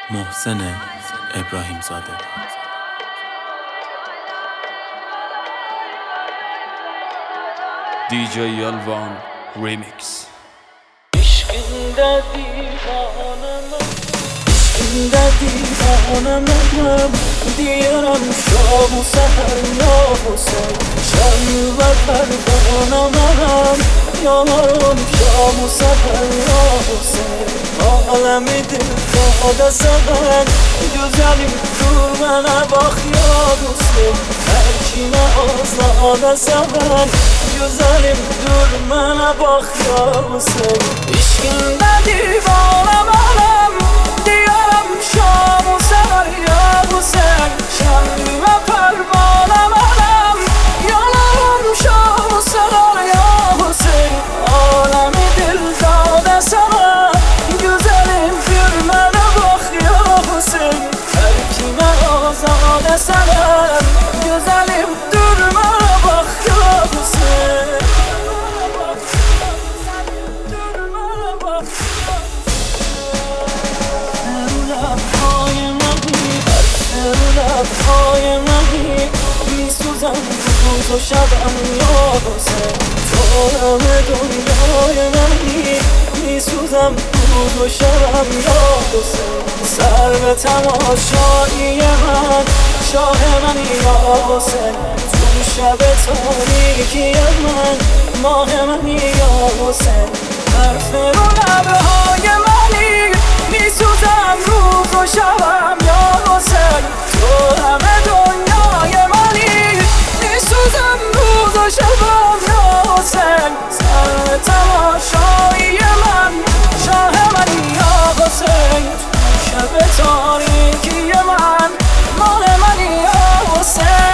محسن ابراهیم زاده. DJ Alvan Remix. İşkinde divanım diyorum şomu seher yoksun şanlı ve pervanam yanarım şomu seher yoksun alemidir doğada seven güzelim dur bana bak yoksun her kime azada seven güzelim dur bana bak yoksun İşkinde divanım diyorum şomu seher yoksun şanlı ve pervanam yanarım şomu seher yoksun alemi dil dağda seven güzelim bir bana bak yoksun her kime azade seven güzelim dur bana bak yoksun لبهای منی میسوزم روز و شبم یاسه تو همه دنیای منی میسوزم روز و شبم یاسه سر به تماشایی من شاه منی یاسه تو شب تاریکی من ماه منی یاسه حرف رو لبهای منی میسوزم روز و شبم یاسه تو همه دنیای منی میسوزم روز و شبم یاسه سر تماشایی من شاه منی یاسه شب تاریکی من ماه منی یاسه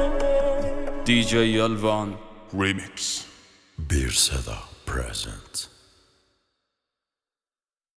DJ Alvan Remix. Bir Seda present.